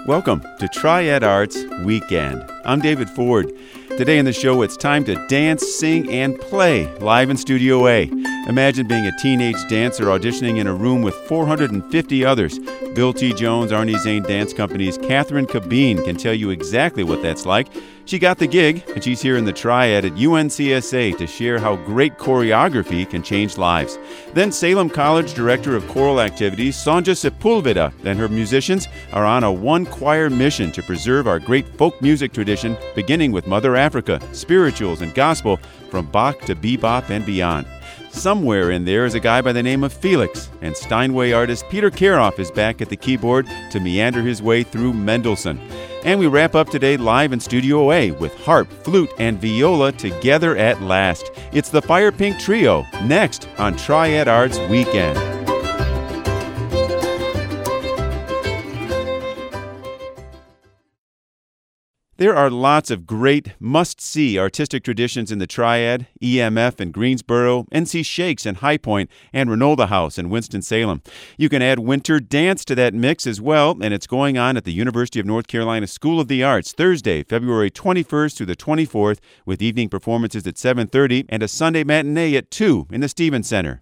Welcome to Triad Arts Weekend. I'm David Ford. Today in the show, it's time to dance, sing, and play live in Studio A. Imagine being a teenage dancer auditioning in a room with 450 others. Bill T. Jones, Arnie Zane Dance Company's Catherine Cabine can tell you exactly what that's like. She got the gig, and she's here in the Triad at UNCSA to share how great choreography can change lives. Then Salem College Director of Choral Activities, Sonja Sepulveda, and her musicians are on a one-choir mission to preserve our great folk music tradition, beginning with Mother Africa, spirituals, and gospel, from Bach to bebop and beyond. Somewhere in there is a guy by the name of Felix, and Steinway artist Peter Karoff is back at the keyboard to meander his way through Mendelssohn. And we wrap up today live in Studio A with harp, flute, and viola together at last. It's the Fire Pink Trio, next on Triad Arts Weekend. There are lots of great, must-see artistic traditions in the Triad, EMF in Greensboro, NC Shakes in High Point, and Renolda House in Winston-Salem. You can add winter dance to that mix as well, and it's going on at the University of North Carolina School of the Arts Thursday, February 21st through the 24th, with evening performances at 7:30 and a Sunday matinee at 2 in the Stevens Center.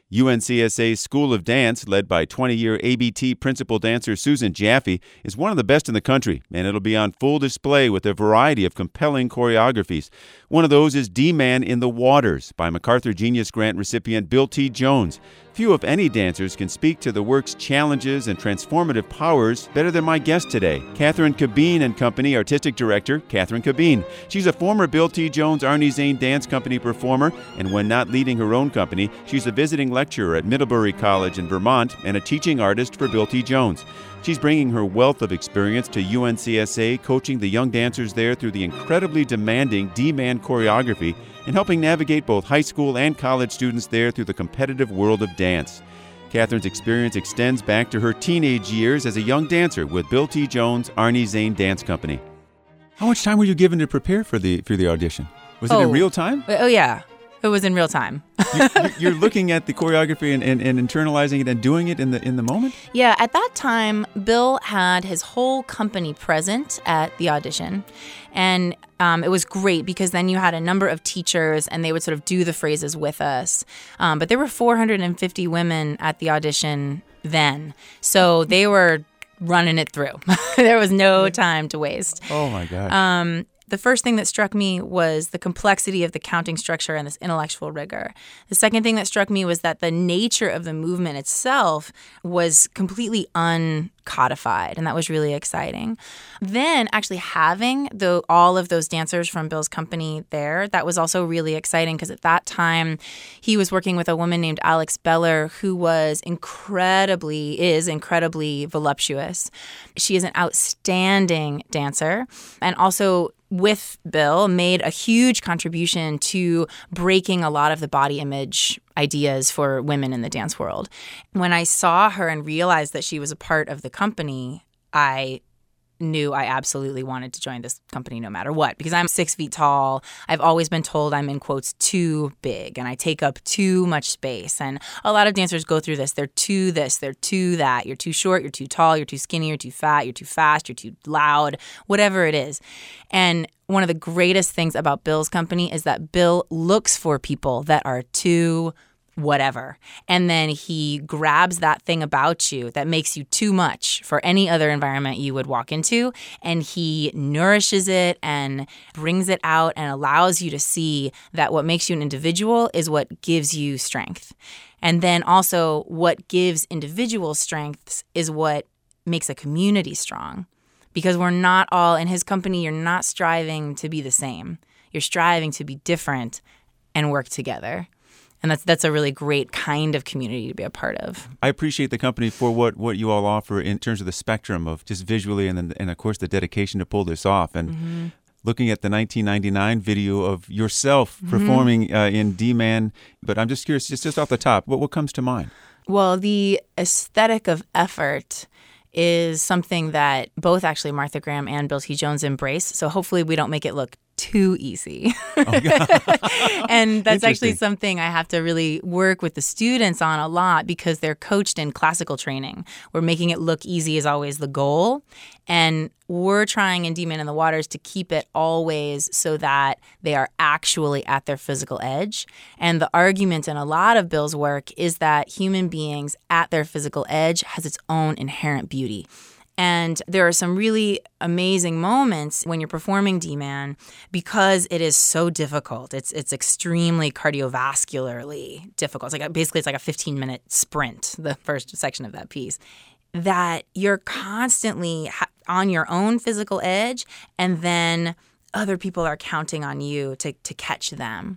UNCSA's School of Dance, led by 20-year ABT principal dancer Susan Jaffe, is one of the best in the country, and it'll be on full display with a variety of compelling choreographies. One of those is D-Man in the Waters by MacArthur Genius Grant recipient Bill T. Jones. Few, if any, dancers can speak to the work's challenges and transformative powers better than my guest today, Catherine Cabine and Company Artistic Director, Catherine Cabine. She's a former Bill T. Jones Arnie Zane Dance Company performer, and when not leading her own company, she's a visiting lecturer at Middlebury College in Vermont and a teaching artist for Bill T. Jones. She's bringing her wealth of experience to UNCSA, coaching the young dancers there through the incredibly demanding D-Man choreography and helping navigate both high school and college students there through the competitive world of dance. Catherine's experience extends back to her teenage years as a young dancer with Bill T. Jones Arnie Zane Dance Company. How much time were you given to prepare for the audition? Was it in real time? Oh, yeah. It was in real time. You're looking at the choreography and internalizing it and doing it in the moment? Yeah, at that time, Bill had his whole company present at the audition. And it was great because then you had a number of teachers and they would sort of do the phrases with us. But there were 450 women at the audition then. So they were running it through. There was no time to waste. Oh, my gosh. The first thing that struck me was the complexity of the counting structure and this intellectual rigor. The second thing that struck me was that the nature of the movement itself was completely uncodified, and that was really exciting. Then actually having all of those dancers from Bill's company there, that was also really exciting because at that time he was working with a woman named Alex Beller who is incredibly voluptuous. She is an outstanding dancer and also with Bill, made a huge contribution to breaking a lot of the body image ideas for women in the dance world. When I saw her and realized that she was a part of the company, I knew I absolutely wanted to join this company no matter what, because I'm 6 feet tall. I've always been told I'm, in quotes, too big, and I take up too much space. And a lot of dancers go through this. They're too this, they're too that. You're too short, you're too tall, you're too skinny, you're too fat, you're too fast, you're too loud, whatever it is. And one of the greatest things about Bill's company is that Bill looks for people that are too whatever. And then he grabs that thing about you that makes you too much for any other environment you would walk into, and he nourishes it and brings it out and allows you to see that what makes you an individual is what gives you strength. And then also what gives individual strengths is what makes a community strong. Because we're not all, in his company, you're not striving to be the same. You're striving to be different and work together. And that's a really great kind of community to be a part of. I appreciate the company for what you all offer in terms of the spectrum of just visually and of course, the dedication to pull this off. And looking at the 1999 video of yourself performing in D-Man, but I'm just curious, just off the top, what comes to mind? Well, the aesthetic of effort is something that both actually Martha Graham and Bill T. Jones embrace. So hopefully we don't make it look too easy. Oh, God. And that's actually Interesting. something I have to really work with the students on a lot because they're coached in classical training, where making it look easy is always the goal. And we're trying in D-Man in the Waters to keep it always so that they are actually at their physical edge. And the argument in a lot of Bill's work is that human beings at their physical edge has its own inherent beauty. And there are some really amazing moments when you're performing D-Man because it is so difficult. It's extremely cardiovascularly difficult. It's like a 15-minute sprint, the first section of that piece, that you're constantly on your own physical edge, and then other people are counting on you to catch them.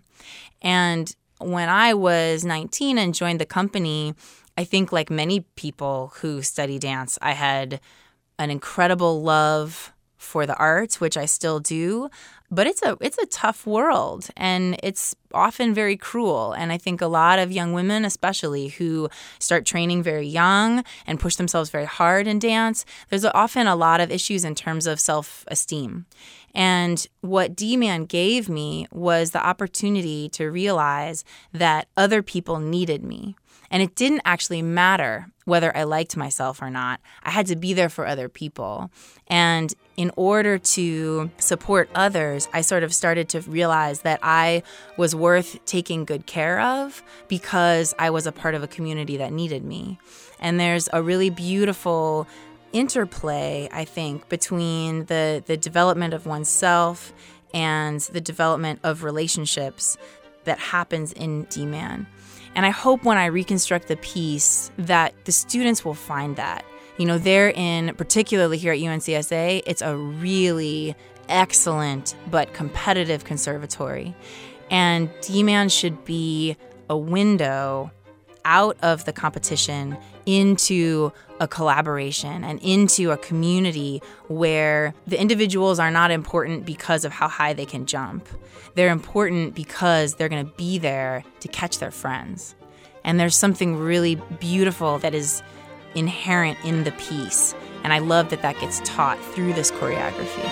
And when I was 19 and joined the company, I think like many people who study dance, I had an incredible love for the arts, which I still do, but it's a tough world, and it's often very cruel. And I think a lot of young women, especially who start training very young and push themselves very hard in dance, there's often a lot of issues in terms of self-esteem. And what D-Man gave me was the opportunity to realize that other people needed me. And it didn't actually matter whether I liked myself or not. I had to be there for other people. And in order to support others, I sort of started to realize that I was worth taking good care of because I was a part of a community that needed me. And there's a really beautiful interplay, I think, between the development of oneself and the development of relationships that happens in D-Man. And I hope when I reconstruct the piece that the students will find that. You know, they're in, particularly here at UNCSA, it's a really excellent but competitive conservatory. And D-Man should be a window out of the competition into a collaboration and into a community where the individuals are not important because of how high they can jump. They're important because they're going to be there to catch their friends. And there's something really beautiful that is inherent in the piece. And I love that that gets taught through this choreography.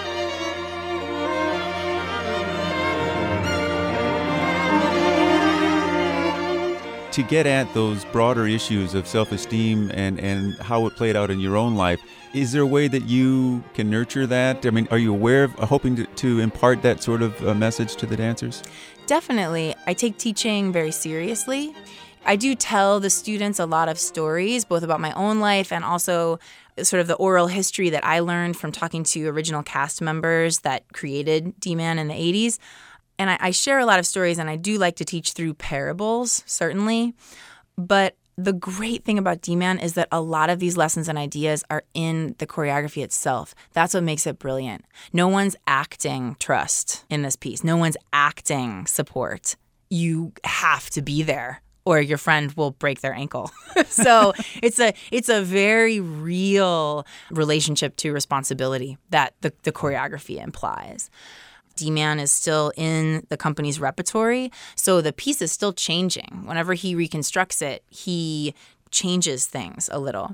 To get at those broader issues of self-esteem and how it played out in your own life, is there a way that you can nurture that? I mean, are you aware of hoping to impart that sort of message to the dancers? Definitely. I take teaching very seriously. I do tell the students a lot of stories, both about my own life and also sort of the oral history that I learned from talking to original cast members that created D-Man in the 80s. And I share a lot of stories, and I do like to teach through parables, certainly. But the great thing about D-Man is that a lot of these lessons and ideas are in the choreography itself. That's what makes it brilliant. No one's acting trust in this piece. No one's acting support. You have to be there, or your friend will break their ankle. So it's a very real relationship to responsibility that the choreography implies. D-Man is still in the company's repertory, so the piece is still changing. Whenever he reconstructs it, he changes things a little.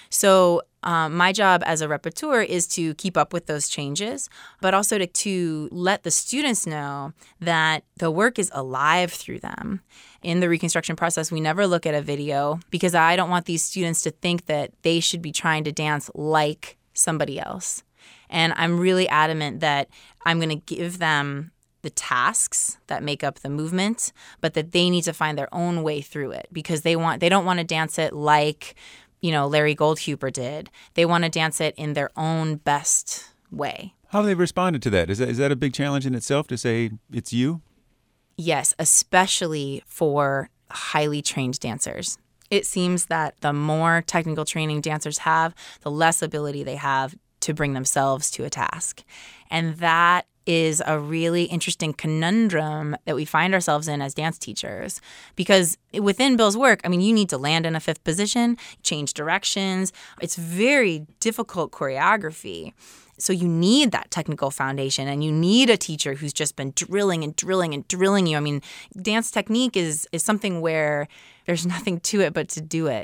So my job as a rapporteur is to keep up with those changes, but also to let the students know that the work is alive through them. In the reconstruction process, we never look at a video because I don't want these students to think that they should be trying to dance like somebody else. And I'm really adamant that I'm going to give them the tasks that make up the movement, but that they need to find their own way through it because they don't want to dance it like, Larry Goldhuber did. They want to dance it in their own best way. How have they responded to that? Is that a big challenge in itself to say it's you? Yes, especially for highly trained dancers. It seems that the more technical training dancers have, the less ability they have to bring themselves to a task. And that is a really interesting conundrum that we find ourselves in as dance teachers. Because within Bill's work, you need to land in a fifth position, change directions. It's very difficult choreography. So you need that technical foundation, and you need a teacher who's just been drilling and drilling and drilling you. Dance technique is something where there's nothing to it but to do it.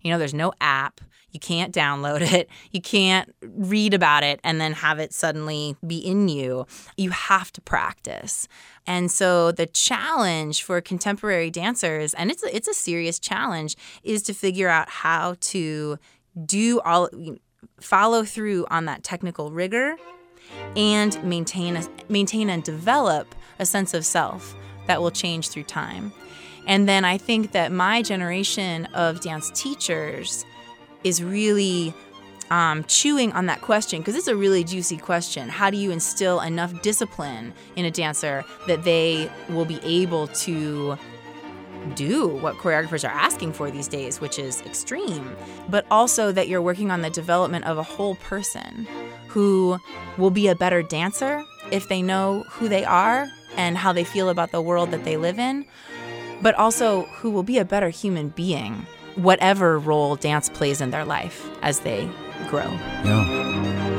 There's no app. You can't download it. You can't read about it and then have it suddenly be in you. You have to practice. And so the challenge for contemporary dancers, and it's a serious challenge, is to figure out how to follow through on that technical rigor and maintain and develop a sense of self that will change through time. And then I think that my generation of dance teachers is really chewing on that question, because it's a really juicy question. How do you instill enough discipline in a dancer that they will be able to do what choreographers are asking for these days, which is extreme, but also that you're working on the development of a whole person who will be a better dancer if they know who they are and how they feel about the world that they live in, but also who will be a better human being, whatever role dance plays in their life as they grow. Yeah.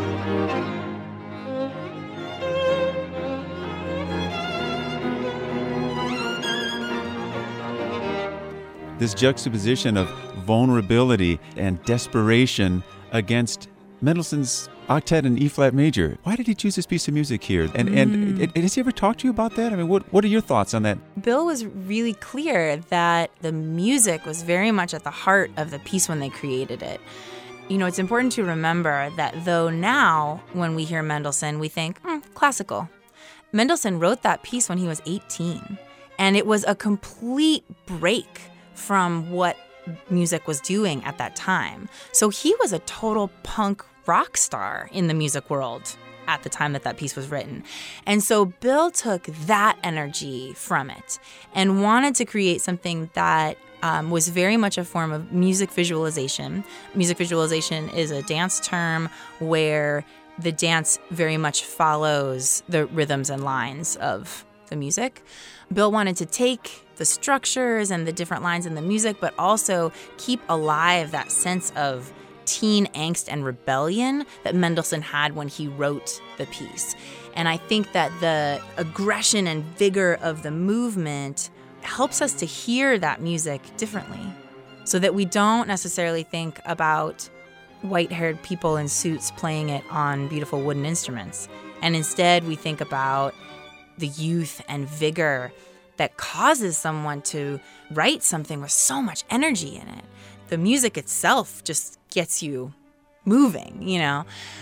This juxtaposition of vulnerability and desperation against Mendelssohn's Octet in E-flat major. Why did he choose this piece of music here? And has he ever talked to you about that? I mean, what are your thoughts on that? Bill was really clear that the music was very much at the heart of the piece when they created it. It's important to remember that though now when we hear Mendelssohn, we think, classical. Mendelssohn wrote that piece when he was 18, and it was a complete break from what music was doing at that time. So he was a total punk rock star in the music world at the time that piece was written. And so Bill took that energy from it and wanted to create something that was very much a form of music visualization. Music visualization is a dance term where the dance very much follows the rhythms and lines of the music. Bill wanted to take the structures and the different lines in the music, but also keep alive that sense of teen angst and rebellion that Mendelssohn had when he wrote the piece. And I think that the aggression and vigor of the movement helps us to hear that music differently, so that we don't necessarily think about white-haired people in suits playing it on beautiful wooden instruments. And instead we think about the youth and vigor that causes someone to write something with so much energy in it. The music itself just gets you moving, Yeah.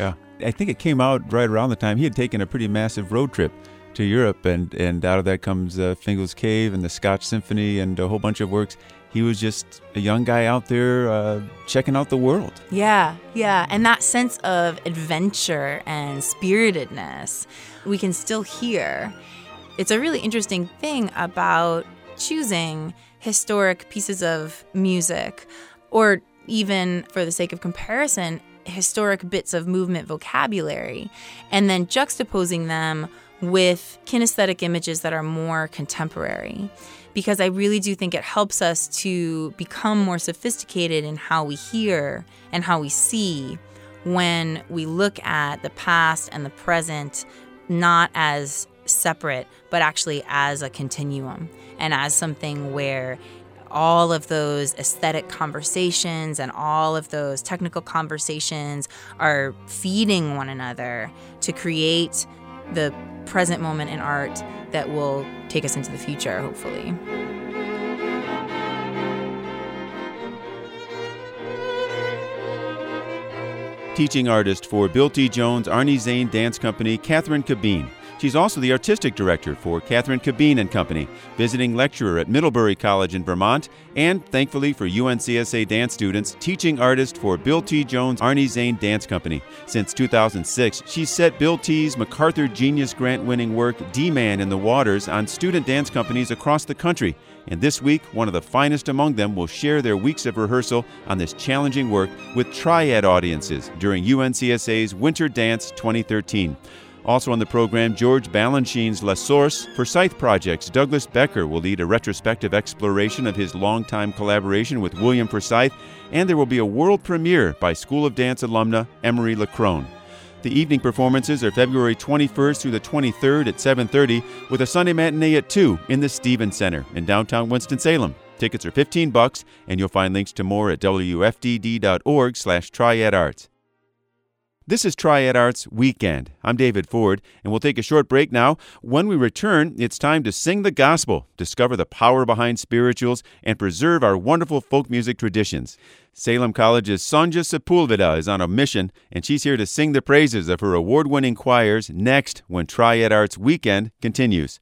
I think it came out right around the time he had taken a pretty massive road trip to Europe, and out of that comes Fingal's Cave and the Scotch Symphony and a whole bunch of works. He was just a young guy out there checking out the world. Yeah. And that sense of adventure and spiritedness we can still hear. It's a really interesting thing about choosing historic pieces of music, or even, for the sake of comparison, historic bits of movement vocabulary, and then juxtaposing them with kinesthetic images that are more contemporary. Because I really do think it helps us to become more sophisticated in how we hear and how we see when we look at the past and the present, not as separate, but actually as a continuum, and as something where all of those aesthetic conversations and all of those technical conversations are feeding one another to create the present moment in art that will take us into the future, hopefully. Teaching artist for Bill T. Jones Arnie Zane Dance Company, Catherine Cabine. She's also the artistic director for Catherine Cabine and Company, visiting lecturer at Middlebury College in Vermont, and, thankfully for UNCSA dance students, teaching artist for Bill T. Jones Arnie Zane Dance Company. Since 2006, she's set Bill T.'s MacArthur Genius Grant-winning work D-Man in the Waters on student dance companies across the country. And this week, one of the finest among them will share their weeks of rehearsal on this challenging work with Triad audiences during UNCSA's Winter Dance 2013. Also on the program, George Balanchine's La Source. For Scythe Projects, Douglas Becker will lead a retrospective exploration of his longtime collaboration with William Forsythe, and there will be a world premiere by School of Dance alumna Emery Lacrone. The evening performances are February 21st through the 23rd at 7:30, with a Sunday matinee at 2 in the Stevens Center in downtown Winston-Salem. Tickets are $15, and you'll find links to more at wfdd.org/triadarts. This is Triad Arts Weekend. I'm David Ford, and we'll take a short break now. When we return, it's time to sing the gospel, discover the power behind spirituals, and preserve our wonderful folk music traditions. Salem College's Sonja Sepulveda is on a mission, and she's here to sing the praises of her award-winning choirs next when Triad Arts Weekend continues.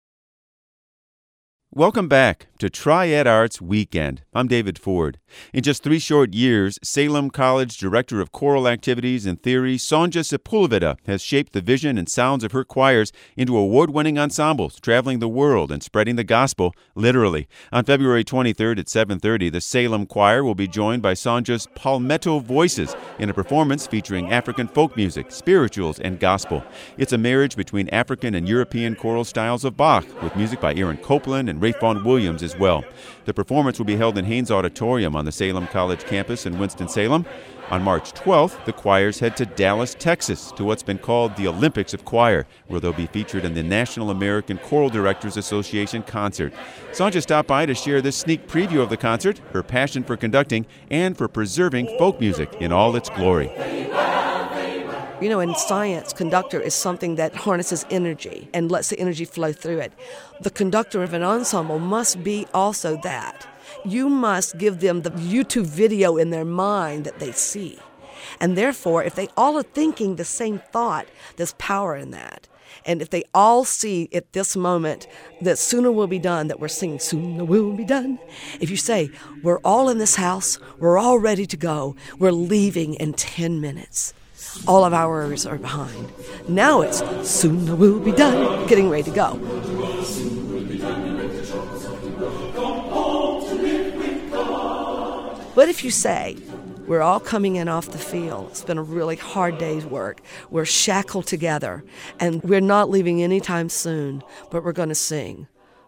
Welcome back to Triad Arts Weekend. I'm David Ford. In just 3 short years, Salem College Director of Choral Activities and Theory, Sonja Sepulveda, has shaped the vision and sounds of her choirs into award-winning ensembles, traveling the world and spreading the gospel, literally. On February 23rd at 7:30, the Salem Choir will be joined by Sonja's Palmetto Voices in a performance featuring African folk music, spirituals, and gospel. It's a marriage between African and European choral styles of Bach, with music by Aaron Copland and Rafe Vaughn Williams as well. The performance will be held in Haynes Auditorium on the Salem College campus in Winston-Salem. On March 12th, the choirs head to Dallas, Texas, to what's been called the Olympics of Choir, where they'll be featured in the National American Choral Directors Association concert. Sonja stopped by to share this sneak preview of the concert, her passion for conducting, and for preserving folk music in all its glory. You know, in science, conductor is something that harnesses energy and lets the energy flow through it. The conductor of an ensemble must be also that. You must give them the YouTube video in their mind that they see. And therefore, if they all are thinking the same thought, there's power in that. And if they all see at this moment that sooner will be done, that we're singing sooner will be done. If you say, we're all in this house, we're all ready to go, we're leaving in 10 minutes. All of ours are behind. Now it's sooner will be done, getting ready to go. But if you say, we're all coming in off the field, it's been a really hard day's work, we're shackled together, and we're not leaving anytime soon, but we're going to sing,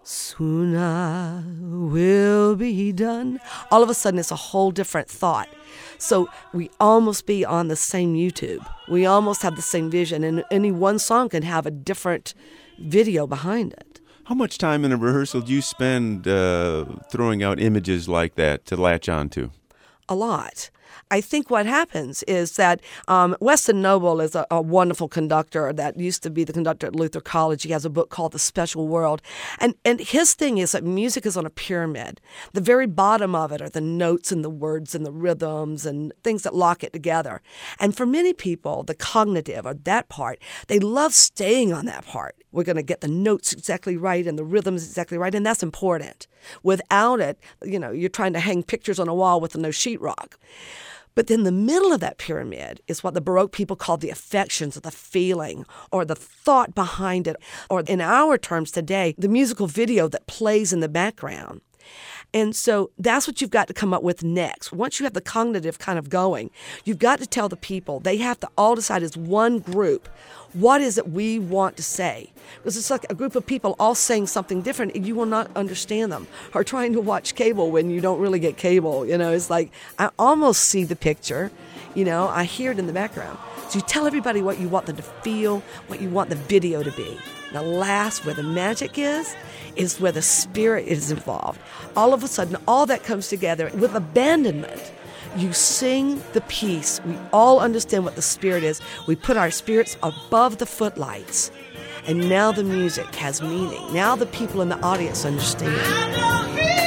sooner will be done. All of a sudden, it's a whole different thought. So we almost be on the same YouTube. We almost have the same vision, and any one song can have a different video behind it. How much time in a rehearsal do you spend throwing out images like that to latch on to? A lot. I think what happens is that Weston Noble is a wonderful conductor that used to be the conductor at Luther College. He has a book called The Special World. And his thing is that music is on a pyramid. The very bottom of it are the notes and the words and the rhythms and things that lock it together. And for many people, the cognitive, or that part, they love staying on that part. We're going to get the notes exactly right and the rhythms exactly right, and that's important. Without it, you're trying to hang pictures on a wall with no sheetrock. But then the middle of that pyramid is what the Baroque people call the affections, or the feeling, or the thought behind it, or in our terms today, the musical video that plays in the background. And so that's what you've got to come up with next. Once you have the cognitive kind of going, you've got to tell the people, they have to all decide as one group, what is it we want to say? Because it's like a group of people all saying something different, and you will not understand them. Or trying to watch cable when you don't really get cable. It's like, I almost see the picture, I hear it in the background. So you tell everybody what you want them to feel, what you want the video to be. The last, where the magic is where the spirit is involved. All of a sudden, all that comes together with abandonment. You sing the piece. We all understand what the spirit is. We put our spirits above the footlights. And now the music has meaning. Now the people in the audience understand.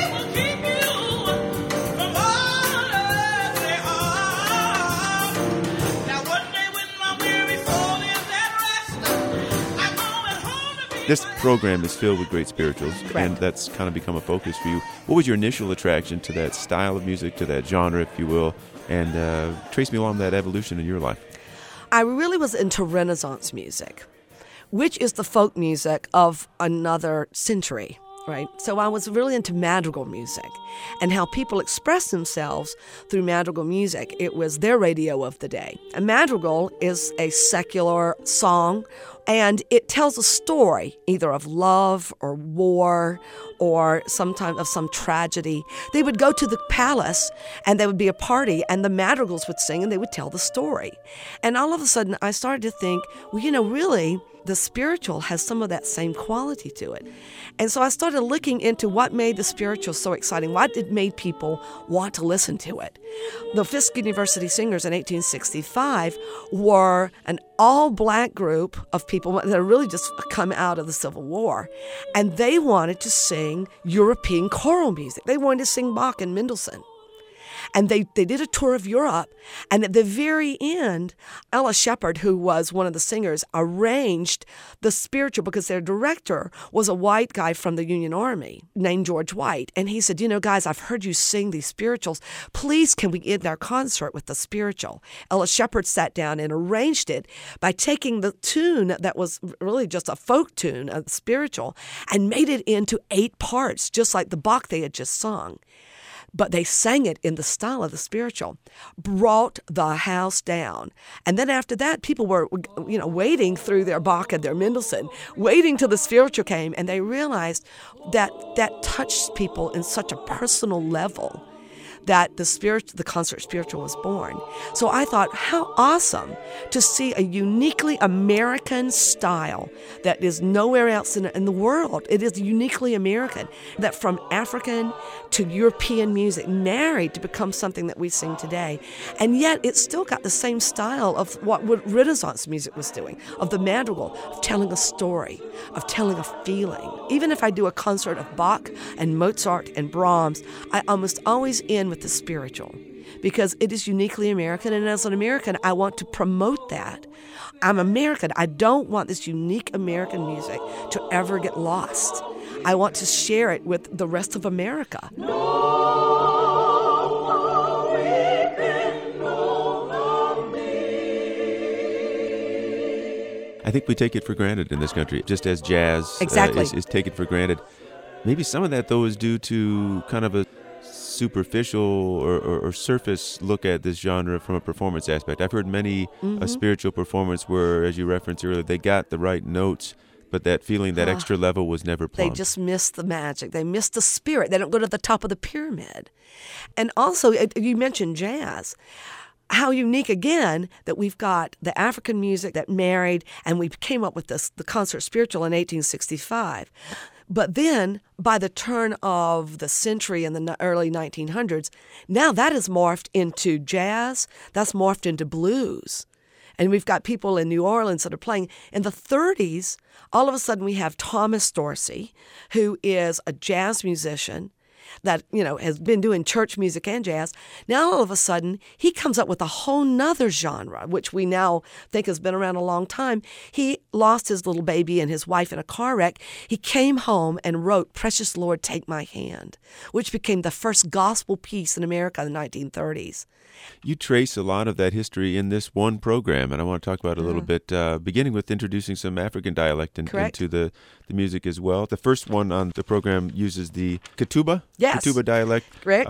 This program is filled with great spirituals, Correct. And that's kind of become a focus for you. What was your initial attraction to that style of music, to that genre, if you will, and trace me along that evolution in your life? I really was into Renaissance music, which is the folk music of another century, right? So I was really into madrigal music and how people express themselves through madrigal music. It was their radio of the day. A madrigal is a secular song, and it tells a story either of love or war or sometimes of some tragedy. They would go to the palace and there would be a party and the madrigals would sing and they would tell the story. And all of a sudden I started to think, well, really, the spiritual has some of that same quality to it. And so I started looking into what made the spiritual so exciting. What made people want to listen to it? The Fisk University Singers in 1865 were an all-black group of people that had really just come out of the Civil War. And they wanted to sing European choral music. They wanted to sing Bach and Mendelssohn. And they did a tour of Europe. And at the very end, Ella Shepherd, who was one of the singers, arranged the spiritual because their director was a white guy from the Union Army named George White. And he said, guys, I've heard you sing these spirituals. Please, can we end our concert with the spiritual? Ella Shepherd sat down and arranged it by taking the tune that was really just a folk tune, a spiritual, and made it into 8 parts, just like the Bach they had just sung. But they sang it in the style of the spiritual, brought the house down. And then after that, people were, waiting through their Bach and their Mendelssohn, waiting till the spiritual came, and they realized that touched people in such a personal level that the concert spiritual was born. So I thought, how awesome to see a uniquely American style that is nowhere else in the world. It is uniquely American, that from African to European music married to become something that we sing today. And yet it's still got the same style of what Renaissance music was doing, of the madrigal, of telling a story, of telling a feeling. Even if I do a concert of Bach and Mozart and Brahms, I almost always end with the spiritual because it is uniquely American, and as an American, I want to promote that. I'm American. I don't want this unique American music to ever get lost. I want to share it with the rest of America. I think we take it for granted in this country, just as jazz exactly. is taken for granted. Maybe some of that, though, is due to kind of a superficial or surface look at this genre from a performance aspect. I've heard many a spiritual performance where, as you referenced earlier, they got the right notes, but that feeling, that extra level was never plumbed. They just miss the magic. They miss the spirit. They don't go to the top of the pyramid. And also, you mentioned jazz. How unique, again, that we've got the African music that married, and we came up with the concert spiritual in 1865. But then, by the turn of the century in the early 1900s, now that has morphed into jazz, that's morphed into blues. And we've got people in New Orleans that are playing. In the 30s, all of a sudden we have Thomas Dorsey, who is a jazz musician that, has been doing church music and jazz. Now, all of a sudden, he comes up with a whole nother genre, which we now think has been around a long time. He lost his little baby and his wife in a car wreck. He came home and wrote Precious Lord, Take My Hand, which became the first gospel piece in America in the 1930s. You trace a lot of that history in this one program, and I want to talk about it a little bit, beginning with introducing some African dialect into the music as well. The first one on the program uses the Kituba, Kituba dialect. Correct.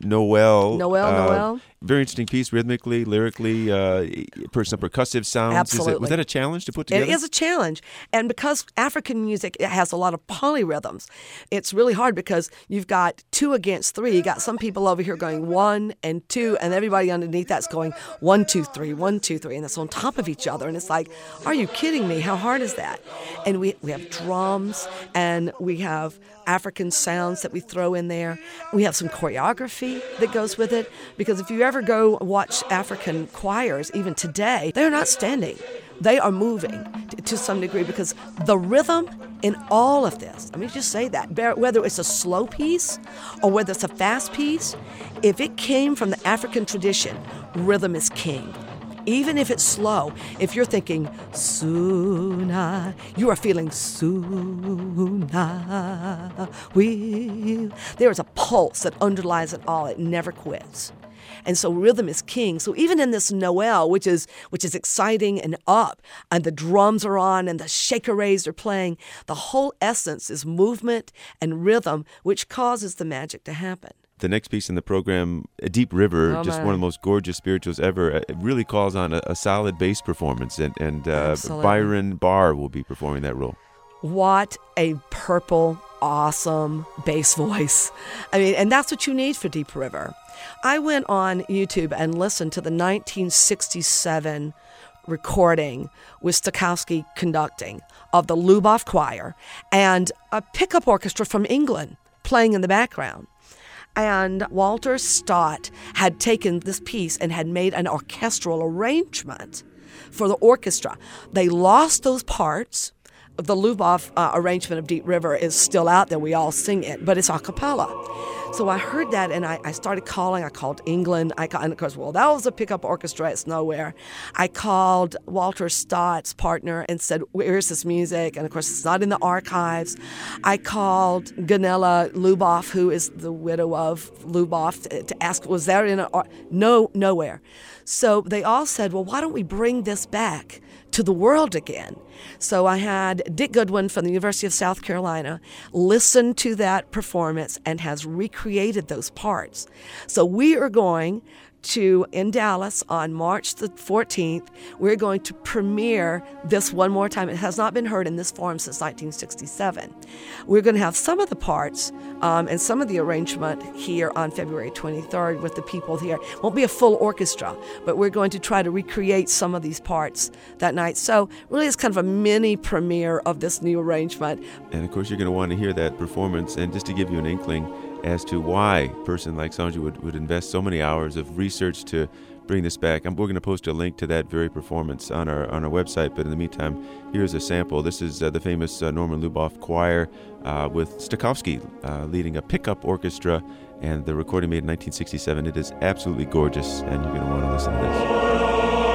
Noel. Very interesting piece, rhythmically, lyrically, some percussive sounds. Absolutely. Was that a challenge to put together? It is a challenge. And because African music has a lot of polyrhythms, it's really hard because you've got 2 against 3. You got some people over here going 1 and 2, and everybody underneath that's going 1, 2, 3, 1, 2, 3, and it's on top of each other. And it's like, are you kidding me? How hard is that? And we have drums, and we have African sounds that we throw in there. We have some choreography that goes with it, because if you ever go watch African choirs, even today, they're not standing. They are moving to some degree, because the rhythm in all of this, let me just say that, whether it's a slow piece or whether it's a fast piece, if it came from the African tradition, rhythm is king. Even if it's slow, if you're thinking, Suna, you are feeling Suna, there is a pulse that underlies it all. It never quits. And so rhythm is king. So even in this Noel, which is exciting and up, and the drums are on and the shakeres are playing, the whole essence is movement and rhythm, which causes the magic to happen. The next piece in the program, A Deep River, one of the most gorgeous spirituals ever. It really calls on a solid bass performance, and Byron Barr will be performing that role. What a purple, awesome bass voice. I mean, and that's what you need for Deep River. I went on YouTube and listened to the 1967 recording with Stokowski conducting of the Luboff Choir and a pickup orchestra from England playing in the background. And Walter Stott had taken this piece and had made an orchestral arrangement for the orchestra. They lost those parts. The Luboff arrangement of Deep River is still out there. We all sing it, but it's a cappella. So I heard that, and I started calling. I called England. And of course, well, that was a pickup orchestra. It's nowhere. I called Walter Stott's partner and said, where's this music? And of course, it's not in the archives. I called Gunilla Luboff, who is the widow of Luboff, to ask, was there in an No, nowhere. So they all said, well, why don't we bring this back to the world again? So I had Dick Goodwin from the University of South Carolina listen to that performance and has recreated those parts. So we are going to, in Dallas on March the 14th, we're going to premiere this one more time. It has not been heard in this form since 1967. We're going to have some of the parts and some of the arrangement here on February 23rd with the people here. It won't be a full orchestra, but we're going to try to recreate some of these parts that night. So really it's kind of a mini premiere of this new arrangement. And of course, you're going to want to hear that performance. And just to give you an inkling as to why a person like Sonja would invest so many hours of research to bring this back, we're going to post a link to that very performance on our website. But in the meantime, here's a sample. This is the famous Norman Luboff Choir with Stokowski leading a pickup orchestra, and the recording made in 1967. It is absolutely gorgeous, and you're going to want to listen to this.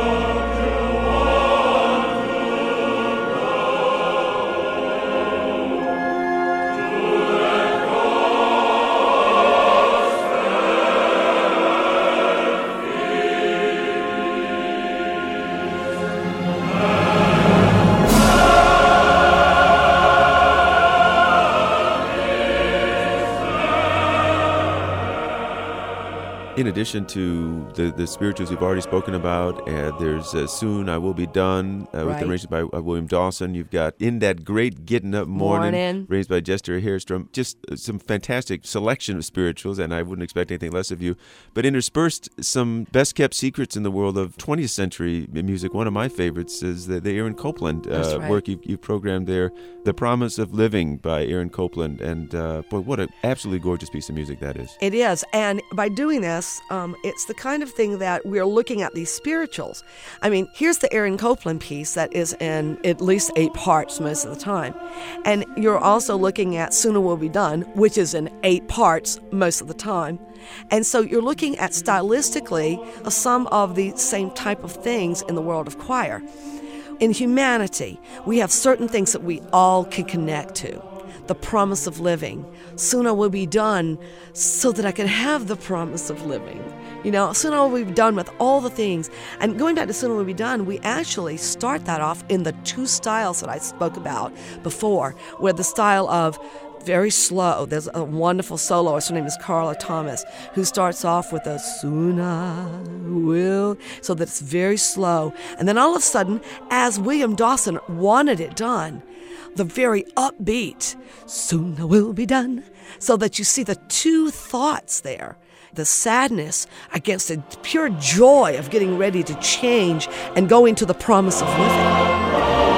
In addition to the spirituals we've already spoken about, there's Soon I Will Be Done, with the arrangement by William Dawson. You've got In That Great Getting Up Morning, raised by Jester Hairstrom. Just some fantastic selection of spirituals, and I wouldn't expect anything less of you. But interspersed some best-kept secrets in the world of 20th century music. One of my favorites is the Aaron Copland work you've programmed there, The Promise of Living by Aaron Copland. And boy, what an absolutely gorgeous piece of music that is. It is. And by doing this, it's the kind of thing that we're looking at these spirituals. I mean, here's the Aaron Copland piece that is in at least 8 parts most of the time. And you're also looking at Soon It Will Be Done, which is in 8 parts most of the time. And so you're looking at stylistically some of the same type of things in the world of choir. In humanity, we have certain things that we all can connect to. The promise of living. Soon I will be done so that I can have the promise of living. You know, soon I will be done with all the things. And going back to Soon I Will Be Done, we actually start that off in the 2 styles that I spoke about before, where the style of very slow. There's a wonderful soloist, her name is Carla Thomas, who starts off with a soon I will, so that it's very slow. And then all of a sudden, as William Dawson wanted it done, the very upbeat, soon I will be done, so that you see the 2 thoughts there, the sadness against the pure joy of getting ready to change and go into the promise of living.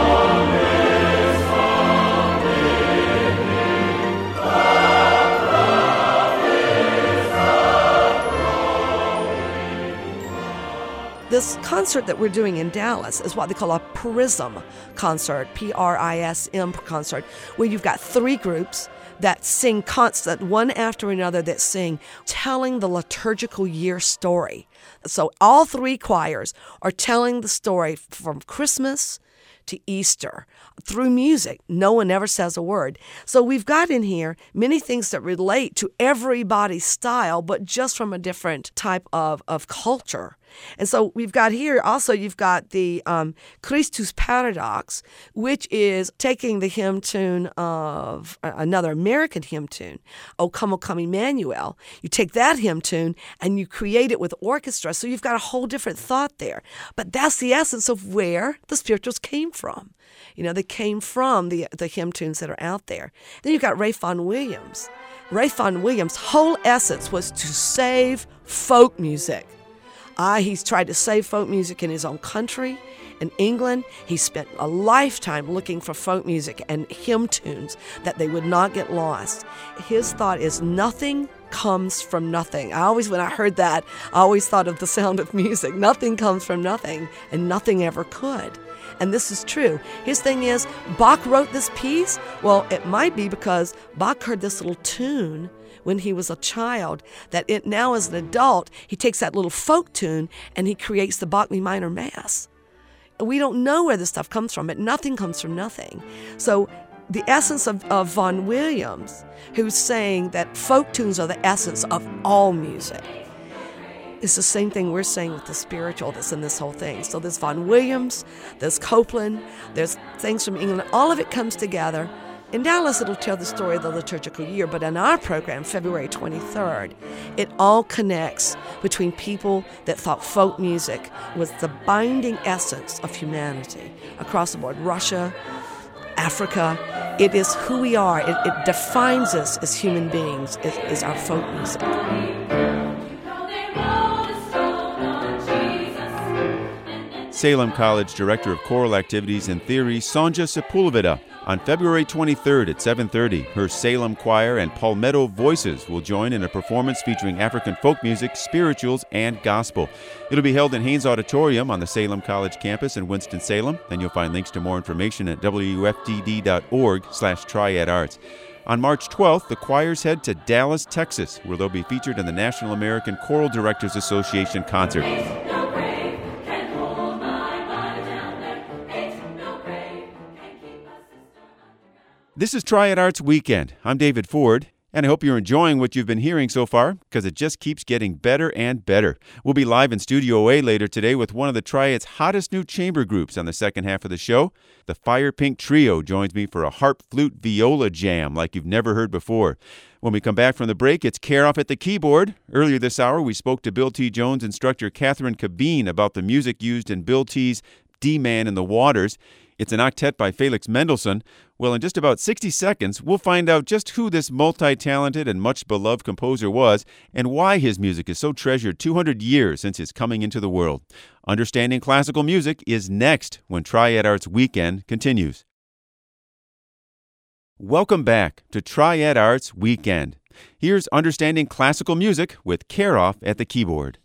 This concert that we're doing in Dallas is what they call a PRISM concert, P-R-I-S-M concert, where you've got 3 groups that sing constant, one after another, that sing telling the liturgical year story. So all 3 choirs are telling the story from Christmas to Easter through music. No one ever says a word. So we've got in here many things that relate to everybody's style, but just from a different type of culture. And so we've got here also, you've got the Christus Paradox, which is taking the hymn tune of another American hymn tune, O Come Emmanuel. You take that hymn tune and you create it with orchestra. So you've got a whole different thought there. But that's the essence of where the spirituals came from. You know, they came from the hymn tunes that are out there. Then you've got Ralph Vaughan Williams. Ralph Vaughan Williams' whole essence was to save folk music. He's tried to save folk music in his own country, In England, he spent a lifetime looking for folk music and hymn tunes that they would not get lost. His thought is nothing comes from nothing. When I heard that, I always thought of The Sound of Music. Nothing comes from nothing, and nothing ever could. And this is true. His thing is, Bach wrote this piece. Well, it might be because Bach heard this little tune when he was a child, that now as an adult, he takes that little folk tune and he creates the Bach minor Mass. We don't know where this stuff comes from, but nothing comes from nothing. So the essence of Vaughan Williams, who's saying that folk tunes are the essence of all music, it's the same thing we're saying with the spiritual that's in this whole thing. So there's Vaughan Williams, there's Copland, there's things from England. All of it comes together. In Dallas, it'll tell the story of the liturgical year, but in our program, February 23rd, it all connects between people that thought folk music was the binding essence of humanity across the board. Russia, Africa, it is who we are. It defines us as human beings, is our folk music. Salem College Director of Choral Activities and Theory, Sonja Sepulveda. On February 23rd at 7:30, her Salem Choir and Palmetto Voices will join in a performance featuring African folk music, spirituals, and gospel. It'll be held in Haynes Auditorium on the Salem College campus in Winston-Salem, and you'll find links to more information at wftd.org/triadarts. On March 12th, the choirs head to Dallas, Texas, where they'll be featured in the National American Choral Directors Association concert. This is Triad Arts Weekend. I'm David Ford, and I hope you're enjoying what you've been hearing so far, because it just keeps getting better and better. We'll be live in Studio A later today with one of the Triad's hottest new chamber groups on the second half of the show. The Fire Pink Trio joins me for a harp, flute, viola jam like you've never heard before. When we come back from the break, it's Karoff at the keyboard. Earlier this hour, we spoke to Bill T. Jones instructor Catherine Cabine about the music used in Bill T.'s D-Man in the Waters. It's an octet by Felix Mendelssohn. Well, in just about 60 seconds, we'll find out just who this multi-talented and much-beloved composer was and why his music is so treasured 200 years since his coming into the world. Understanding Classical Music is next when Triad Arts Weekend continues. Welcome back to Triad Arts Weekend. Here's Understanding Classical Music with Karoff at the keyboard.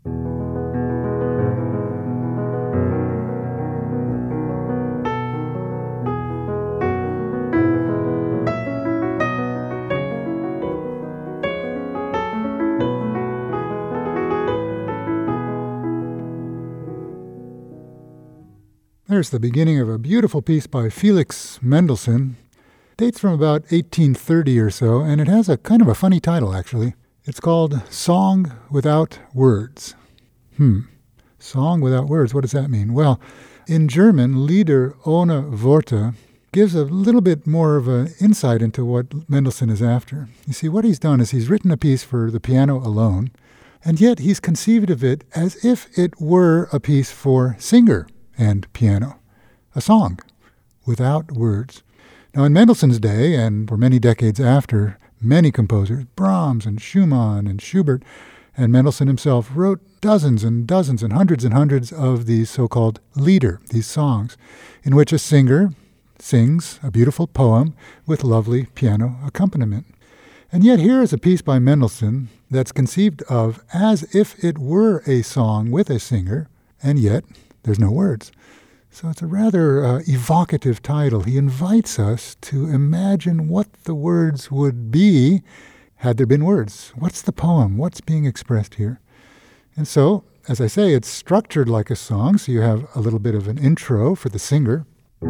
There's the beginning of a beautiful piece by Felix Mendelssohn. Dates from about 1830 or so, and it has a kind of a funny title, actually. It's called Song Without Words. Song without words, what does that mean? Well, in German, Lieder ohne Worte gives a little bit more of an insight into what Mendelssohn is after. You see, what he's done is he's written a piece for the piano alone, and yet he's conceived of it as if it were a piece for singer and piano, a song without words. Now, in Mendelssohn's day, and for many decades after, many composers, Brahms and Schumann and Schubert, and Mendelssohn himself wrote dozens and dozens and hundreds of these so-called Lieder, these songs, in which a singer sings a beautiful poem with lovely piano accompaniment. And yet here is a piece by Mendelssohn that's conceived of as if it were a song with a singer, and yet there's no words. So it's a rather evocative title. He invites us to imagine what the words would be had there been words. What's the poem? What's being expressed here? And so, as I say, it's structured like a song, so you have a little bit of an intro for the singer.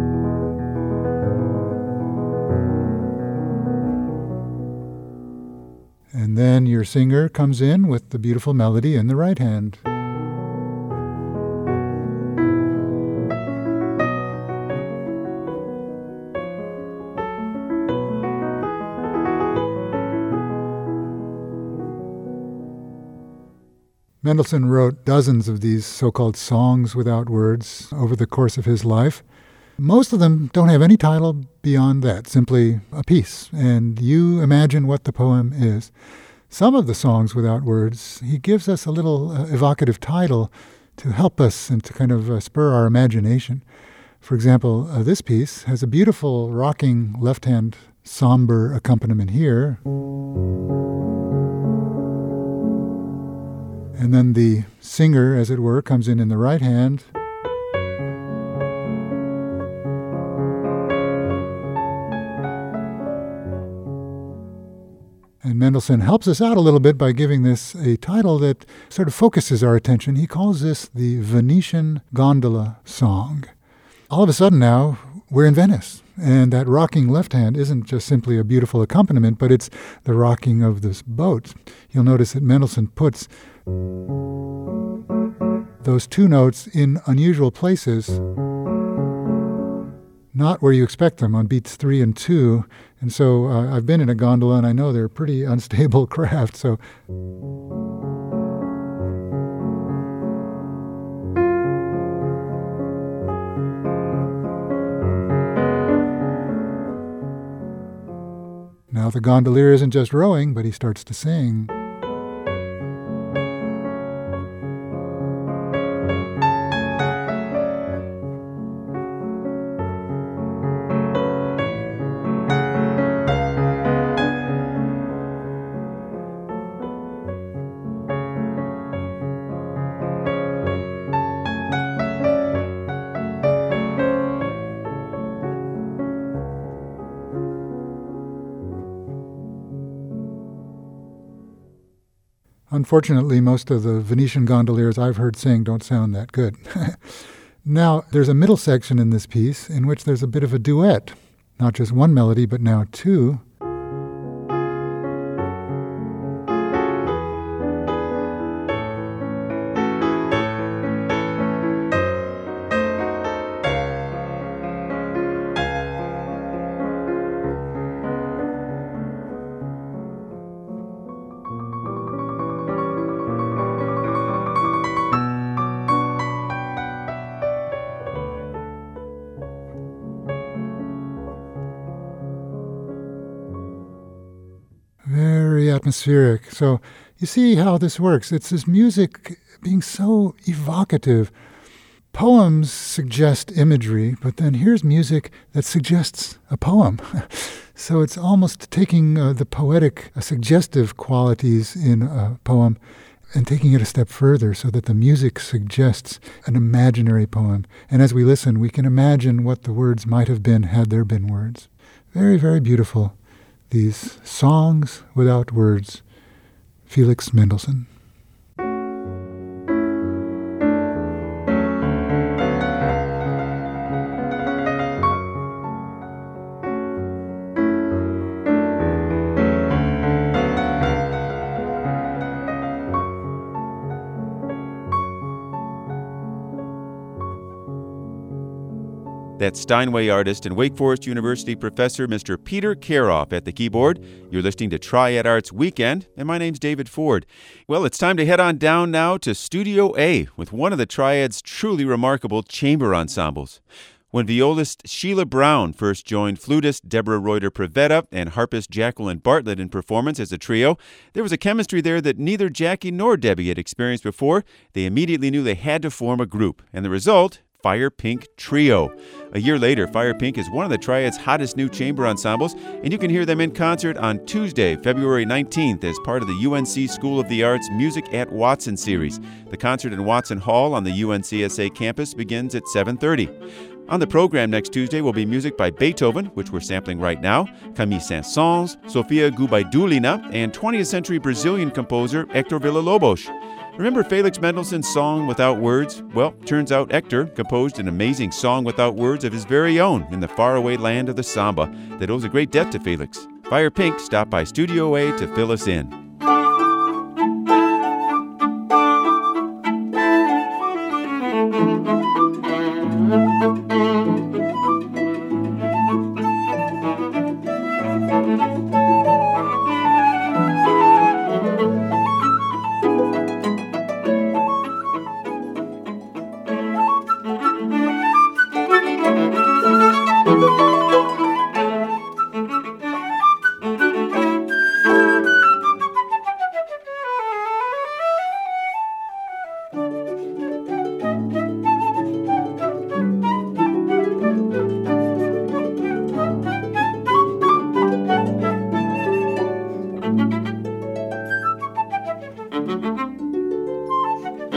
And then your singer comes in with the beautiful melody in the right hand. Mendelssohn wrote dozens of these so-called songs without words over the course of his life. Most of them don't have any title beyond that, simply a piece, and you imagine what the poem is. Some of the songs without words, he gives us a little evocative title to help us and to kind of spur our imagination. For example, this piece has a beautiful rocking left-hand somber accompaniment here. And then the singer, as it were, comes in the right hand. And Mendelssohn helps us out a little bit by giving this a title that sort of focuses our attention. He calls this the Venetian Gondola Song. All of a sudden now, we're in Venice. And that rocking left hand isn't just simply a beautiful accompaniment, but it's the rocking of this boat. You'll notice that Mendelssohn puts those two notes in unusual places, not where you expect them, on beats 3 and 2. And so I've been in a gondola, and I know they're pretty unstable craft, so... Now the gondolier isn't just rowing, but he starts to sing. Unfortunately, most of the Venetian gondoliers I've heard sing don't sound that good. Now, there's a middle section in this piece in which there's a bit of a duet. Not just one melody, but now two. Very atmospheric. So you see how this works. It's this music being so evocative. Poems suggest imagery, but then here's music that suggests a poem. So it's almost taking the poetic, suggestive qualities in a poem and taking it a step further so that the music suggests an imaginary poem. And as we listen, we can imagine what the words might have been had there been words. Very, very beautiful. These songs without words, Felix Mendelssohn. That's Steinway artist and Wake Forest University professor Mr. Peter Karoff at the keyboard. You're listening to Triad Arts Weekend, and my name's David Ford. Well, it's time to head on down now to Studio A with one of the Triad's truly remarkable chamber ensembles. When violist Sheila Brown first joined flutist Deborah Reuter-Privetta and harpist Jacqueline Bartlett in performance as a trio, there was a chemistry there that neither Jackie nor Debbie had experienced before. They immediately knew they had to form a group, and the result... Fire Pink Trio. A year later, Fire Pink is one of the Triad's hottest new chamber ensembles, and you can hear them in concert on Tuesday, February 19th as part of the UNC School of the Arts Music at Watson series. The concert in Watson Hall on the UNCSA campus begins at 7:30. On the program next Tuesday will be music by Beethoven, which we're sampling right now, Camille Saint-Saëns, Sofia Gubaidulina, and 20th century Brazilian composer Hector Villa-Lobos. Remember Felix Mendelssohn's Song Without Words? Well, turns out Hector composed an amazing song without words of his very own in the faraway land of the samba that owes a great debt to Felix. Fire Pink stopped by Studio A to fill us in.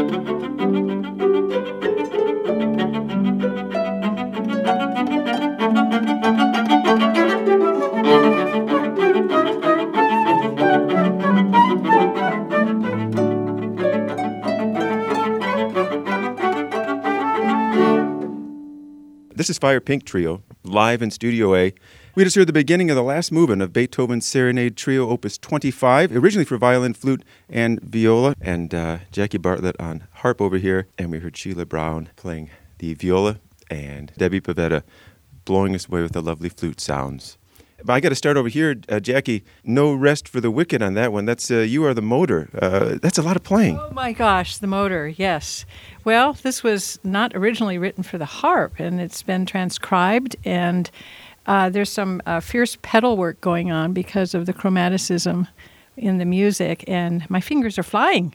This is Fire Pink Trio, live in Studio A. We just heard the beginning of the last movement of Beethoven's Serenade Trio, Opus 25, originally for violin, flute, and viola, and Jackie Bartlett on harp over here, and we heard Sheila Brown playing the viola, and Debbie Pavetta blowing us away with the lovely flute sounds. But I got to start over here, Jackie. No rest for the wicked on that one. That's You Are the Motor. That's a lot of playing. Oh my gosh, the motor, yes. Well, this was not originally written for the harp, and it's been transcribed, and there's some fierce pedal work going on because of the chromaticism in the music, and my fingers are flying.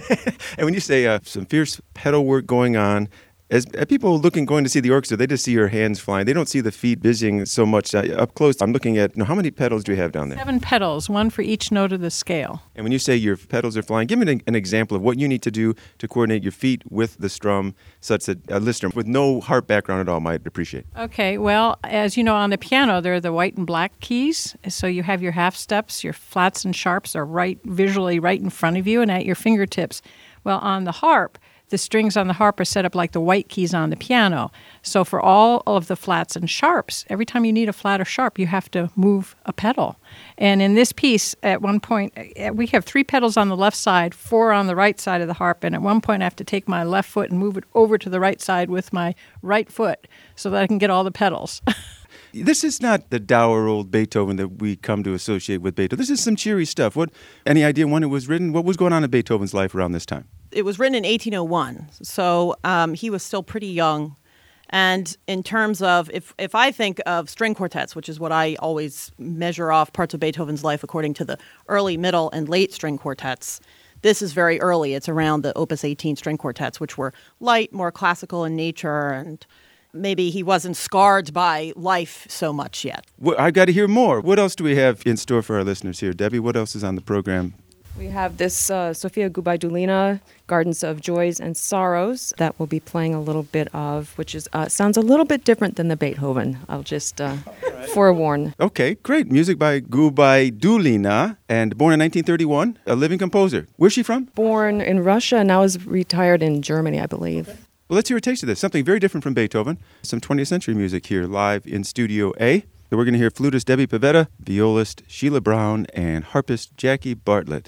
And when you say some fierce pedal work going on, as people going to see the orchestra, they just see your hands flying. They don't see the feet busying so much up close. I'm looking at, how many pedals do you have down there? 7 pedals, one for each note of the scale. And when you say your pedals are flying, give me an example of what you need to do to coordinate your feet with the strum, such that a listener with no harp background at all might appreciate. Okay, well, as you know, on the piano, there are the white and black keys. So you have your half steps, your flats and sharps are visually right in front of you and at your fingertips. Well, on the harp, the strings on the harp are set up like the white keys on the piano. So for all of the flats and sharps, every time you need a flat or sharp, you have to move a pedal. And in this piece, at one point, we have 3 pedals on the left side, 4 on the right side of the harp. And at one point, I have to take my left foot and move it over to the right side with my right foot so that I can get all the pedals. This is not the dour old Beethoven that we come to associate with Beethoven. This is some cheery stuff. Any idea when it was written? What was going on in Beethoven's life around this time? It was written in 1801, so he was still pretty young. And in terms of, if I think of string quartets, which is what I always measure off parts of Beethoven's life according to the early, middle, and late string quartets, this is very early. It's around the Opus 18 string quartets, which were light, more classical in nature, and maybe he wasn't scarred by life so much yet. Well, I've got to hear more. What else do we have in store for our listeners here? Debbie, what else is on the program? We have this Sofia Gubaidulina, Gardens of Joys and Sorrows, that we'll be playing a little bit of, which is sounds a little bit different than the Beethoven. I'll just forewarn. Okay, great. Music by Gubaidulina, and born in 1931, a living composer. Where's she from? Born in Russia, now is retired in Germany, I believe. Well, let's hear a taste of this. Something very different from Beethoven. Some 20th century music here live in Studio A. So we're going to hear flutist Debbie Pavetta, violist Sheila Brown, and harpist Jackie Bartlett.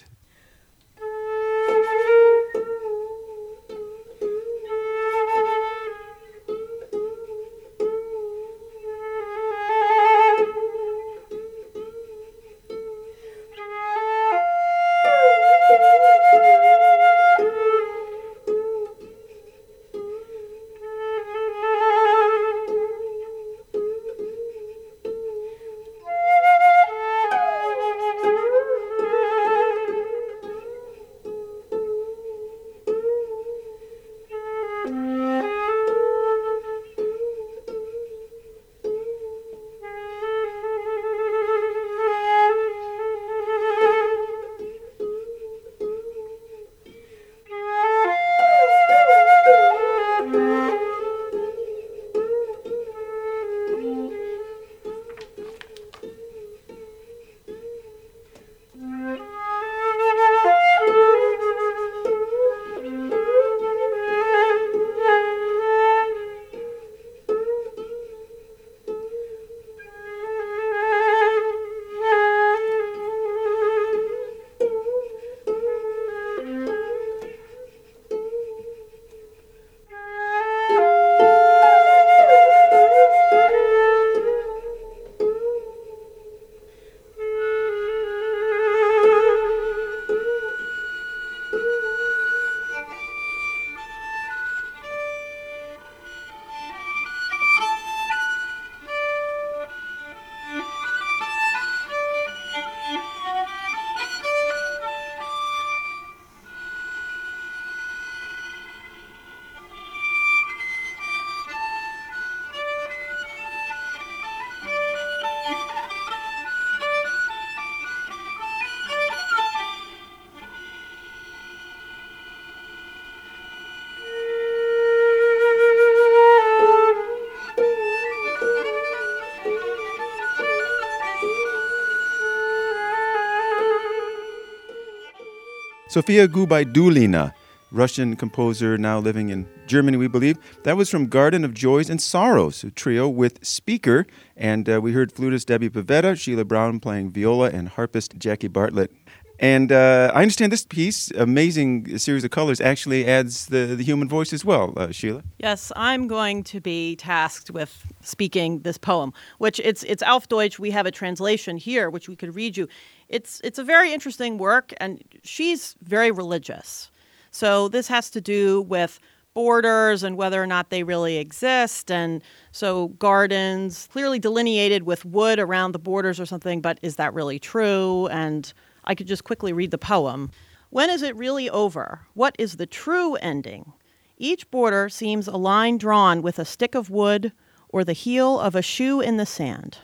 Sofia Gubaidulina, Russian composer now living in Germany, we believe. That was from Garden of Joys and Sorrows, a trio with speaker. And we heard flutist Debbie Pavetta, Sheila Brown playing viola, and harpist Jackie Bartlett. And I understand this piece, amazing series of colors, actually adds the human voice as well, Sheila. Yes, I'm going to be tasked with speaking this poem, which it's auf Deutsch. We have a translation here, which we could read you. It's a very interesting work, and she's very religious. So this has to do with borders and whether or not they really exist. And so gardens clearly delineated with wood around the borders or something, but is that really true? And I could just quickly read the poem. When is it really over? What is the true ending? Each border seems a line drawn with a stick of wood or the heel of a shoe in the sand.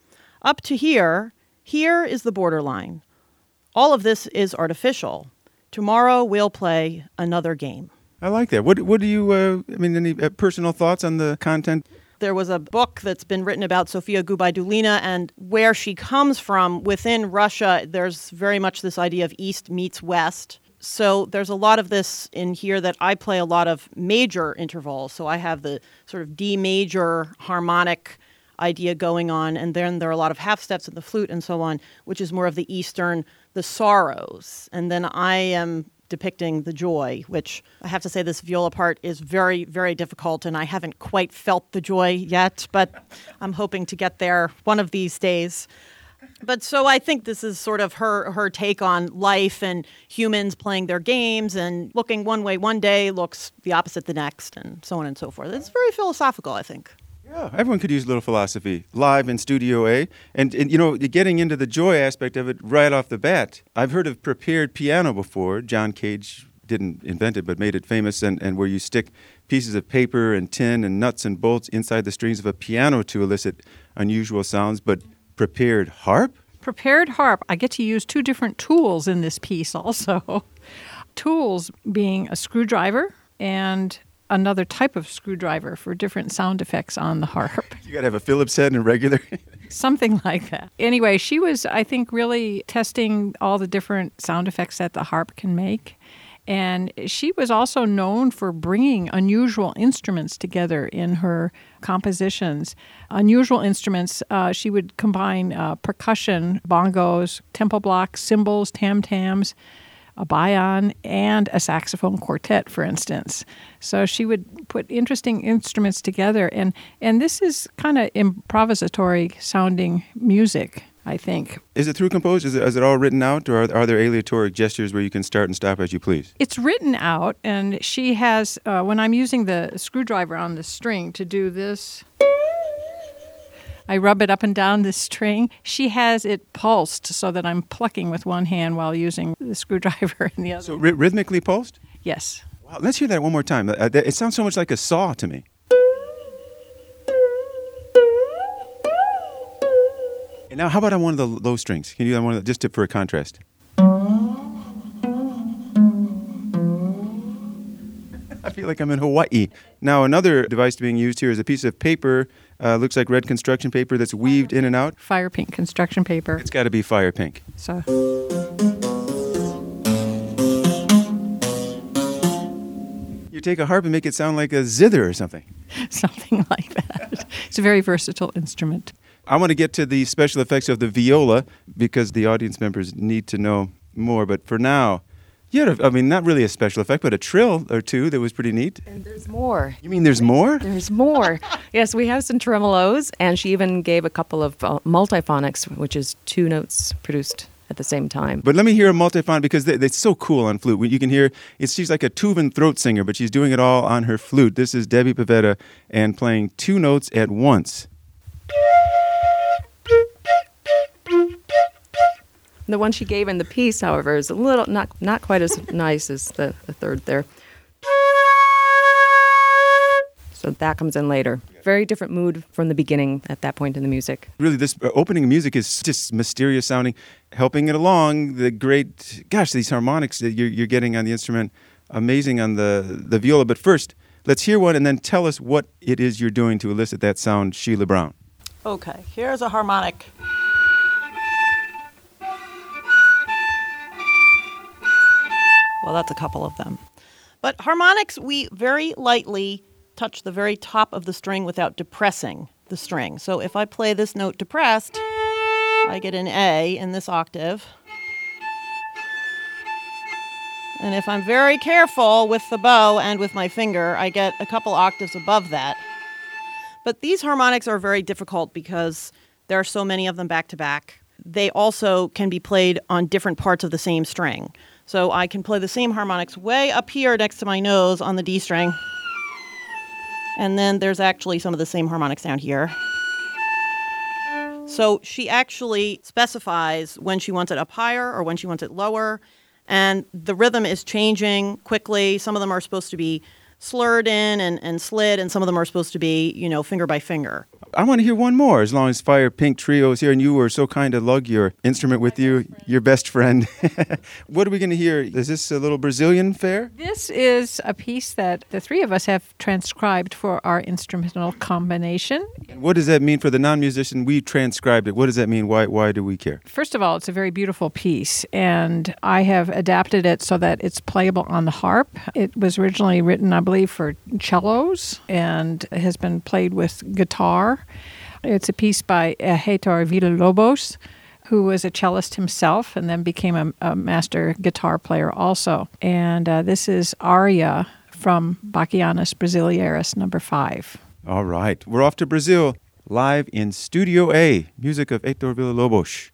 Up to here is the borderline. All of this is artificial. Tomorrow we'll play another game. I like that. What do you, any personal thoughts on the content? There was a book that's been written about Sofia Gubaidulina and where she comes from within Russia. There's very much this idea of East meets West. So there's a lot of this in here that I play a lot of major intervals. So I have the sort of D major harmonic idea going on. And then there are a lot of half steps in the flute and so on, which is more of the Eastern, the sorrows. And then I am depicting the joy, which I have to say this viola part is very, very difficult, and I haven't quite felt the joy yet, but I'm hoping to get there one of these days. But so I think this is sort of her take on life and humans playing their games and looking one way one day, looks the opposite the next, and so on and so forth. It's very philosophical, I think. Yeah, everyone could use a little philosophy live in Studio A. And getting into the joy aspect of it right off the bat. I've heard of prepared piano before. John Cage didn't invent it, but made it famous, and where you stick pieces of paper and tin and nuts and bolts inside the strings of a piano to elicit unusual sounds. But prepared harp? Prepared harp. I get to use two different tools in this piece also. Tools being a screwdriver and another type of screwdriver for different sound effects on the harp. You got to have a Phillips head and regular. Something like that. Anyway, she was, I think, really testing all the different sound effects that the harp can make. And she was also known for bringing unusual instruments together in her compositions. Unusual instruments, she would combine percussion, bongos, tempo blocks, cymbals, tam-tams, a bayan, and a saxophone quartet, for instance. So she would put interesting instruments together, and this is kind of improvisatory sounding music, I think. Is it through composed? Is it all written out, or are there aleatoric gestures where you can start and stop as you please? It's written out, and she has, when I'm using the screwdriver on the string to do this, I rub it up and down the string. She has it pulsed so that I'm plucking with one hand while using the screwdriver in the other. So rhythmically pulsed? Yes. Wow, let's hear that one more time. It sounds so much like a saw to me. And now, how about on one of the low strings? Can you do that one just for a contrast? I feel like I'm in Hawaii. Now, another device being used here is a piece of paper. Looks like red construction paper that's weaved in and out. Fire pink construction paper. It's got to be fire pink. So. You take a harp and make it sound like a zither or something. Something like that. It's a very versatile instrument. I want to get to the special effects of the viola because the audience members need to know more. But for now, not really a special effect, but a trill or two that was pretty neat. And there's more. You mean there's more? There's more. Yes, we have some tremolos, and she even gave a couple of multiphonics, which is two notes produced at the same time. But let me hear a multiphonic because it's so cool on flute. You can hear, she's like a Tuvan throat singer, but she's doing it all on her flute. This is Debbie Pavetta and playing two notes at once. The one she gave in the piece, however, is a little not quite as nice as the third there. So that comes in later. Very different mood from the beginning at that point in the music. Really, this opening music is just mysterious sounding, helping it along. The great, these harmonics that you're getting on the instrument, amazing on the viola. But first, let's hear one and then tell us what it is you're doing to elicit that sound, Sheila Brown. Okay, here's a harmonic. Well, that's a couple of them. But harmonics, we very lightly touch the very top of the string without depressing the string. So if I play this note depressed, I get an A in this octave. And if I'm very careful with the bow and with my finger, I get a couple octaves above that. But these harmonics are very difficult because there are so many of them back to back. They also can be played on different parts of the same string. So I can play the same harmonics way up here next to my nose on the D string. And then there's actually some of the same harmonics down here. So she actually specifies when she wants it up higher or when she wants it lower. And the rhythm is changing quickly. Some of them are supposed to be slurred in and slid, and some of them are supposed to be, finger by finger. I want to hear one more, as long as Fire Pink Trio is here, and you were so kind to lug your instrument with you, your best friend. What are we going to hear? Is this a little Brazilian fare? This is a piece that the three of us have transcribed for our instrumental combination. And what does that mean for the non-musician? We transcribed it. What does that mean? Why do we care? First of all, it's a very beautiful piece, and I have adapted it so that it's playable on the harp. It was originally written, I believe, for cellos and has been played with guitar. It's a piece by Heitor Villa-Lobos, who was a cellist himself and then became a master guitar player also. And this is Aria from Bachianas Brasileiras No. 5. All right. We're off to Brazil, live in Studio A, music of Heitor Villa-Lobos.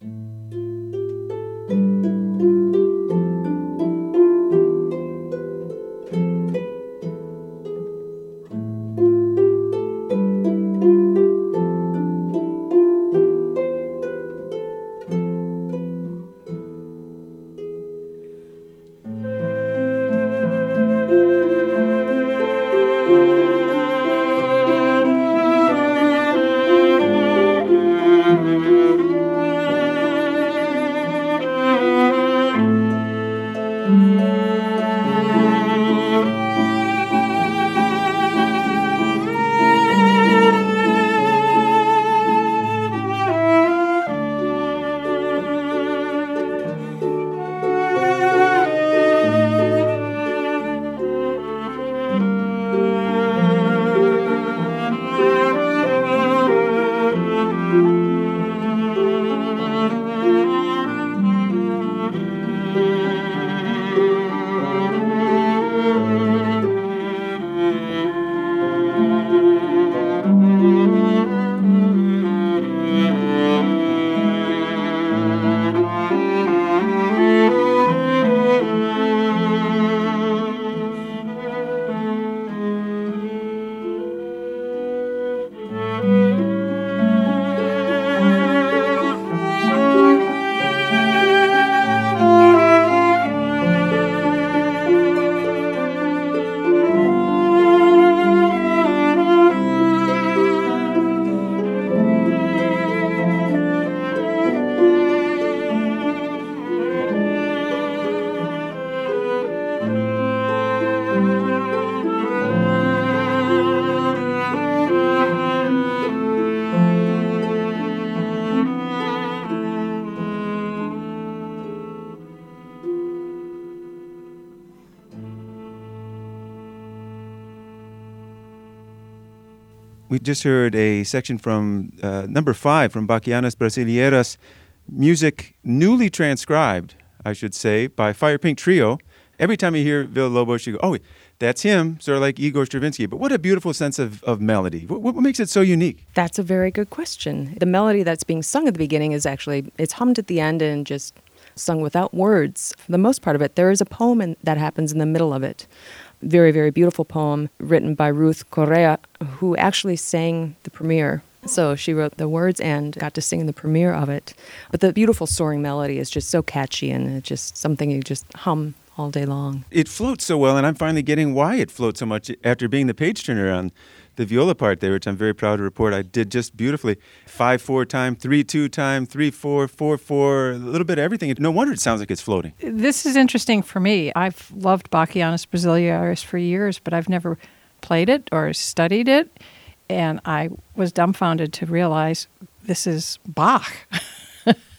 We just heard a section from number 5 from Bachianas Brasileiras, music newly transcribed, I should say, by Fire Pink Trio. Every time you hear Villa-Lobos, you go, oh, that's him, sort of like Igor Stravinsky. But what a beautiful sense of melody. What makes it so unique? That's a very good question. The melody that's being sung at the beginning is actually, it's hummed at the end and just sung without words. For the most part of it, there is a poem that happens in the middle of it. Very, very beautiful poem written by Ruth Correa, who actually sang the premiere. So she wrote the words and got to sing the premiere of it. But the beautiful soaring melody is just so catchy, and it's just something you just hum all day long. It floats so well, and I'm finally getting why it floats so much after being the page turner on the viola part there, which I'm very proud to report I did just beautifully. 5/4 time, 3/2 time, 3/4, 4/4, a little bit of everything. No wonder it sounds like it's floating. This is interesting for me. I've loved Bachianas Brasileiras for years, but I've never played it or studied it, and I was dumbfounded to realize this is Bach.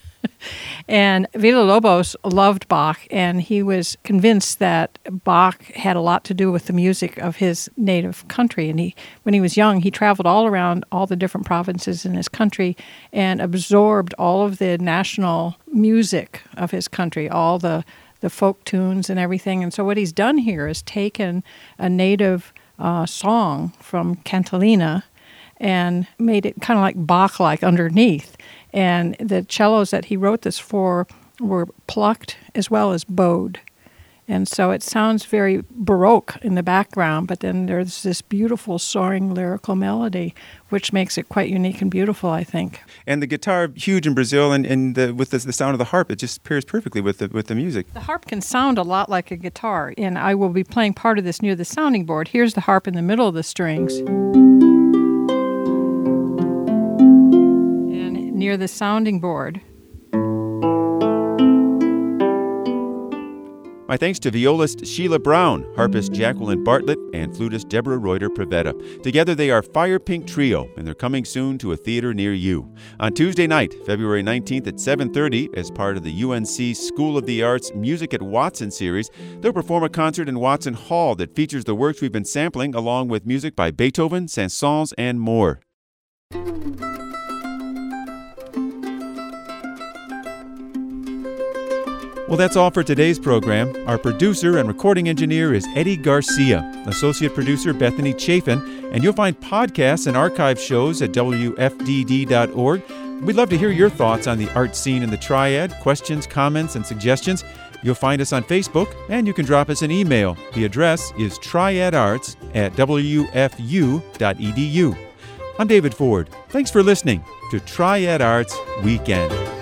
And Villa-Lobos loved Bach, and he was convinced that Bach had a lot to do with the music of his native country. And when he was young, he traveled all around all the different provinces in his country and absorbed all of the national music of his country, all the folk tunes and everything. And so what he's done here is taken a native song from Cantilena and made it kind of like Bach-like underneath. And the cellos that he wrote this for were plucked as well as bowed. And so it sounds very Baroque in the background, but then there's this beautiful soaring lyrical melody, which makes it quite unique and beautiful, I think. And the guitar, huge in Brazil, and with the sound of the harp, it just pairs perfectly with the music. The harp can sound a lot like a guitar, and I will be playing part of this near the sounding board. Here's the harp in the middle of the strings. And near the sounding board. My thanks to violist Sheila Brown, harpist Jacqueline Bartlett, and flutist Deborah Reuter Prevetta. Together they are Fire Pink Trio, and they're coming soon to a theater near you. On Tuesday night, February 19th at 7:30, as part of the UNC School of the Arts Music at Watson series, they'll perform a concert in Watson Hall that features the works we've been sampling, along with music by Beethoven, Saint-Saëns, and more. Well, that's all for today's program. Our producer and recording engineer is Eddie Garcia, associate producer Bethany Chafin, and you'll find podcasts and archive shows at WFDD.org. We'd love to hear your thoughts on the art scene in the Triad, questions, comments, and suggestions. You'll find us on Facebook, and you can drop us an email. The address is triadarts@wfu.edu. I'm David Ford. Thanks for listening to Triad Arts Weekend.